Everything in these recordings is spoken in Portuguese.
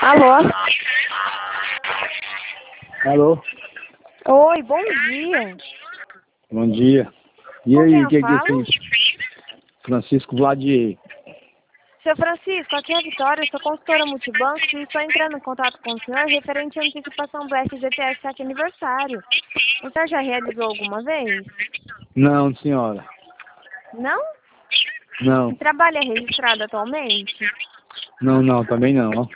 Alô? Alô? Oi, bom dia. Bom dia. E Com aí, quem o que eu é que falo? você... Francisco Vladier. Seu Francisco, aqui é a Vitória, eu sou consultora multibanco e estou entrando em contato com o senhor referente à antecipação do FGTS aqui aniversário. O senhor já realizou alguma vez? Não, senhora. Não? Não. Trabalha registrado atualmente? Não, também não, ó.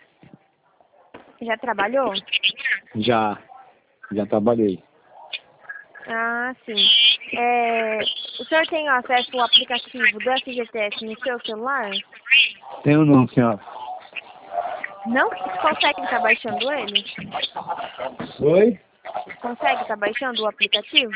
Já trabalhou? Já trabalhei. Ah, sim. O senhor tem acesso ao aplicativo do FGTS no seu celular? Tenho não, senhora. Não? Consegue estar baixando ele? Oi? Consegue estar baixando o aplicativo?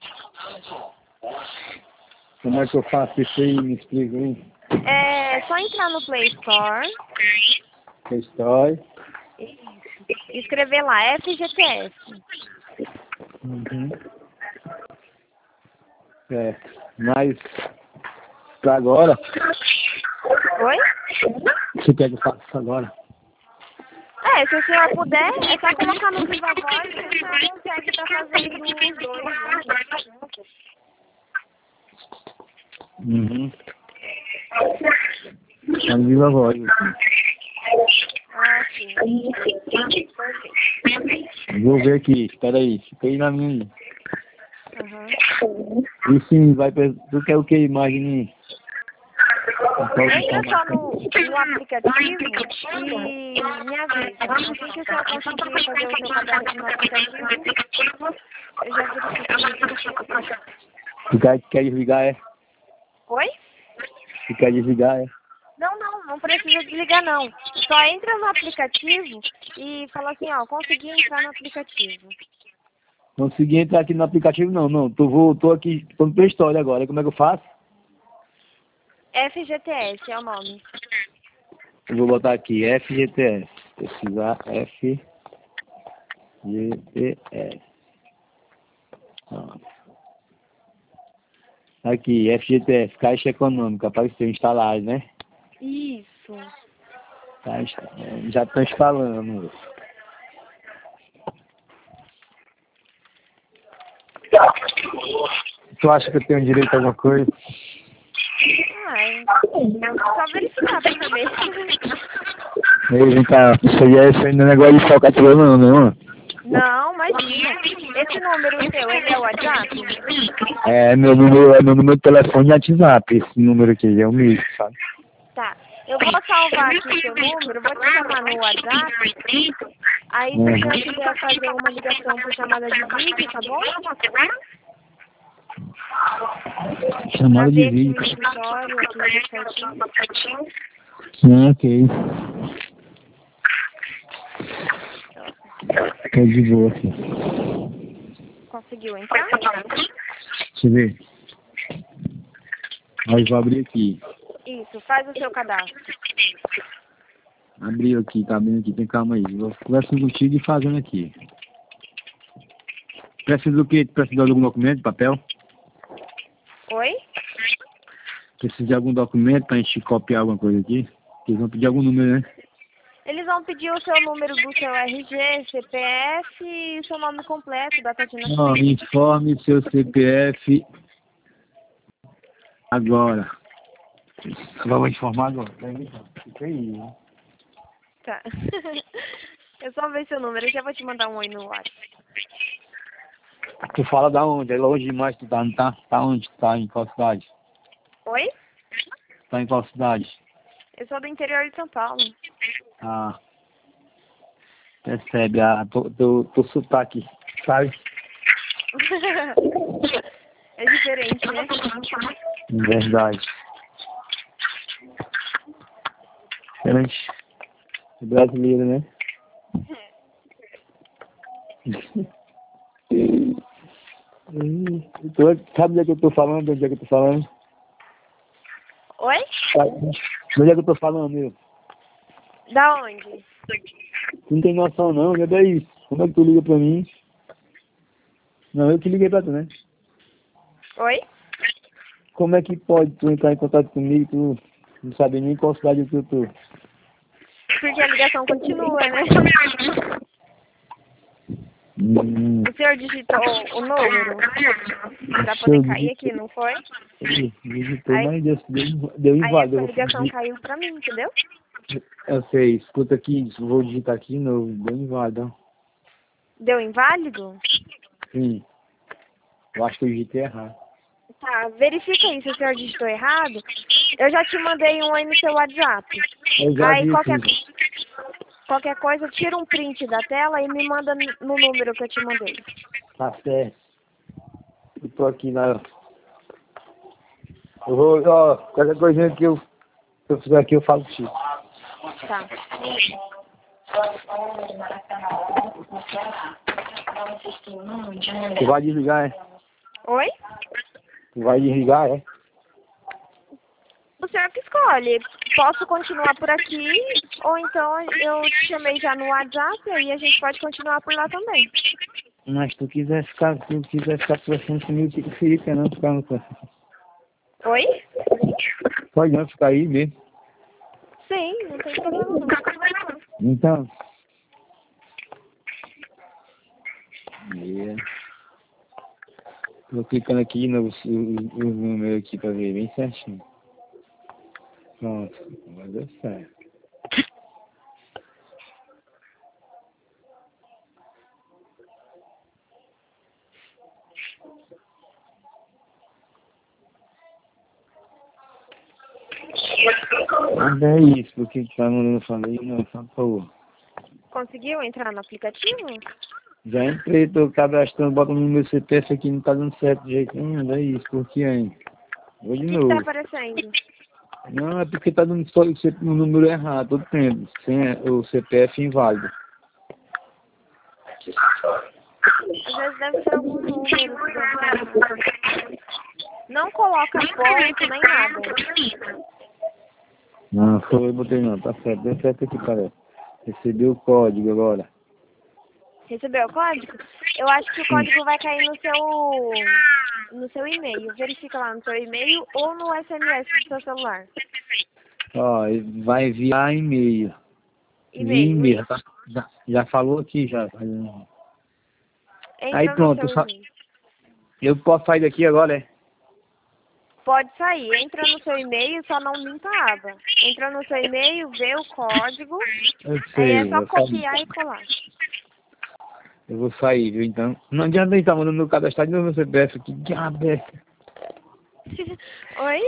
Como é que eu faço isso aí? Me explica aí. É só entrar no Play Store História. e escrever lá FGTS. Uhum. Mas, pra agora, Oi? você quer que eu faça isso agora? Se o senhor puder, é só colocar no Viva Voz que o senhor consegue estar fazendo os dois juntos. Uhum. Tá no Viva Voz. Ah, sim. Perfeito. Vou ver aqui, espera aí. Fica aí na minha. Uhum. E sim, vai pra... Tu quer o que, imagine? Entra só no aplicativo e me avisa. Assim que o senhor conseguir fazer o seu cadastro no aplicativo, eu já verifico. Tu quer desligar, é? Oi? Tu quer desligar, é? Não precisa desligar não. Só entra no aplicativo e fala assim, ó, consegui entrar no aplicativo. Consegui entrar aqui no aplicativo, não. Tô aqui, tô no Play Store agora. Como é que eu faço? FGTS é o nome. Eu vou botar aqui, FGTS. Pesquisar FGTS. Pronto. Aqui, FGTS, Caixa Econômica, apareceu instalado, né? Isso. Já estão instalando. Tu acha que eu tenho direito a alguma coisa? Só verificar pra saber. Ei, vem cá, isso aí não é negócio de falcatrua não, né, mano? Não, imagina. Esse número seu, ele é o WhatsApp? É meu número de telefone de WhatsApp, esse número aqui, é o mesmo, sabe? Tá. Eu vou salvar aqui o seu número, vou te chamar no WhatsApp. Aí se o senhor quiser fazer uma ligação por chamada de vídeo, tá bom? Chamada de vídeo. Pra ver aqui o escritório, aqui certinho. Ok. Fica de boa aqui. Conseguiu entrar? Deixa eu ver. Aí vou abrir aqui. Isso, faz o seu cadastro. Abriu aqui, tá abrindo aqui, tem calma aí. Vou conversando contigo e fazendo aqui. Precisa do quê? Precisa de algum documento, papel? Oi? Precisa de algum documento pra gente copiar alguma coisa aqui? Eles vão pedir algum número, né? Eles vão pedir o seu número do seu RG, CPF e seu nome completo, data de Ó, nascimento. informe seu CPF agora. Vamos informar agora. Fica aí, né? Tá. Eu só ver seu número, eu já vou te mandar um oi no WhatsApp. Tu fala da onde? É longe demais tu tá, não tá? Tá onde tu tá? Em qual cidade? Oi? Tá em qual cidade? Eu sou do interior de São Paulo. Ah, percebe teu sotaque, sabe? É diferente, né? Verdade. Diferente. Brasileiro, né? Sabe onde é que eu tô falando? Onde é que eu tô falando? Oi? Onde é que eu tô falando, meu? Da onde? Tu não tem noção não, já é isso. Como é que tu liga pra mim? Não, eu que liguei pra tu, né? Oi? Como é que pode tu entrar em contato comigo e tu não sabe nem qual cidade que eu tô? porque a ligação continua, né? O senhor digitou o número pra poder cair aqui, não foi? Digitei, Aí, mas deu aí inválido. essa ligação caiu pra mim, entendeu? Eu sei, escuta aqui, vou digitar aqui de novo, deu inválido. Deu inválido? Sim, eu acho que eu digitei errado. Tá, verifica aí se o senhor digitou errado. Eu já te mandei um aí no seu WhatsApp. Eu já Aí vi qualquer coisa, tira um print da tela e me manda no número que eu te mandei. Tá certo. Eu tô aqui na... Eu vou, ó, qualquer coisinha que eu fizer aqui eu falo contigo. Tá. Tu vai desligar, é? Oi? Tu vai desligar, é? O senhor que escolhe. Posso continuar por aqui, ou então eu te chamei já no WhatsApp e a gente pode continuar por lá também. Mas se tu quiser ficar conversando comigo, fica não ficar no canto. Oi? Pode não ficar aí mesmo. Sim, não tem problema não. Então. Tô clicando aqui no número aqui pra ver bem certinho. Pronto, agora deu certo. Mas é isso, porque tá mandando eu falei, não, só pô. Conseguiu entrar no aplicativo? Já entrei, tô cadastrando, bota no meu CPF aqui, não tá dando certo de jeito nenhum, é isso, por que ainda? Vou de O que novo. tá aparecendo? Não, é porque tá dando só o número errado, todo tempo, sem o CPF inválido. Às vezes deve ser algum número que deve estar errado. Não coloca ponto nem nada. Não, foi, eu botei não, tá certo, deu certo aqui, parece. Recebi o código agora. Recebeu o código? Eu acho que o código vai cair no seu e-mail. Verifica lá no seu e-mail ou no SMS do seu celular. Ó, vai enviar e-mail. E-mail. Tá? Já falou aqui, já. Aí Entra no pronto, seu e-mail. eu posso sair daqui agora, é? Pode sair. Entra no seu e-mail, só não limpa a aba. Entra no seu e-mail, vê o código. Eu Aí sei, é só copiar e colar. eu vou sair, viu, então. Não adianta ele estar mandando meu cadastro de novo no CPF aqui, diabo é. Oi?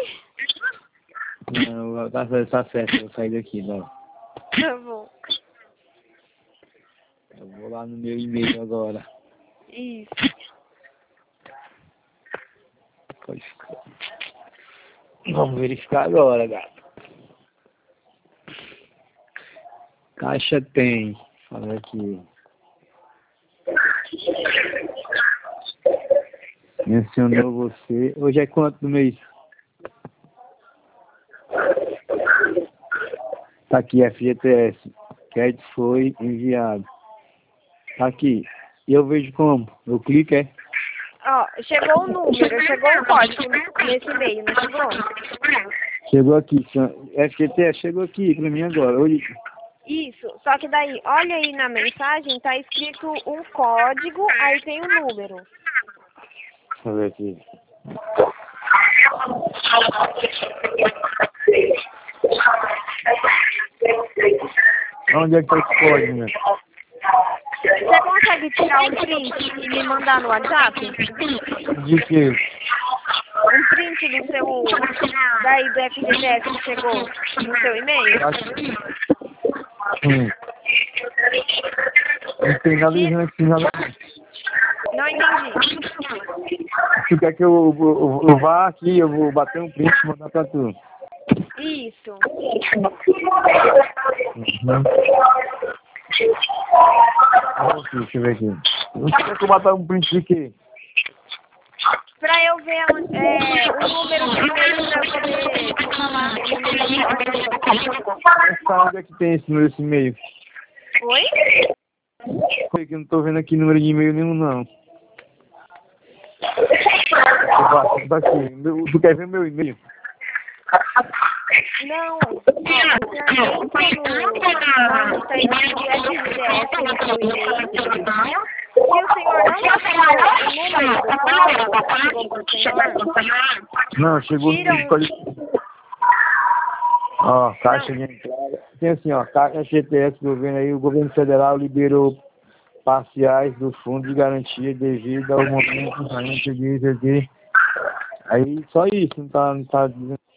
Não, tá certo, eu vou sair daqui, não. Tá bom. Eu vou lá no meu e-mail agora. Isso. Pode ficar. Vamos verificar agora, gato. Caixa tem. Fala aqui. Mencionou você. Hoje é quanto do mês? Tá aqui, FGTS. Crédito foi enviado. Tá aqui. E eu vejo como? Eu clico, é? Ó, chegou o número, chegou o código nesse e-mail, não chegou? Chegou aqui. FGTS chegou aqui pra mim agora. Hoje. Isso, só que daí, olha aí na mensagem, tá escrito um código, aí tem o número. Deixa eu ver aqui. Onde é que tá esse código, né? Você consegue tirar um print e me mandar no WhatsApp? De quê? Um print do seu, daí do FGTS que chegou no seu e-mail? Não tem nada de aqui, nada. Não entendi. Tu quer que eu vá aqui, eu vou bater um print e mandar pra tu. Isso. Deixa eu ver aqui. Você quer que eu bata um print de quê? Pra eu ver o número de e-mail pra eu poder falar o número de código. Onde é que tem esse número desse e-mail? Oi? Foi que eu não tô vendo aqui número de e-mail nenhum, não. Tu quer ver meu e-mail? Não, ó, o senhor entra no site de FGTS no e-mail. Se o senhor não achou o número do código que chegou pro senhor, Não, chegou tira Ó, caixa de entrada. Tem assim, ó, caixa FGTS do governo aí, o governo federal liberou parciais do fundo de garantia devido ao momento de aí só isso, não tá dizendo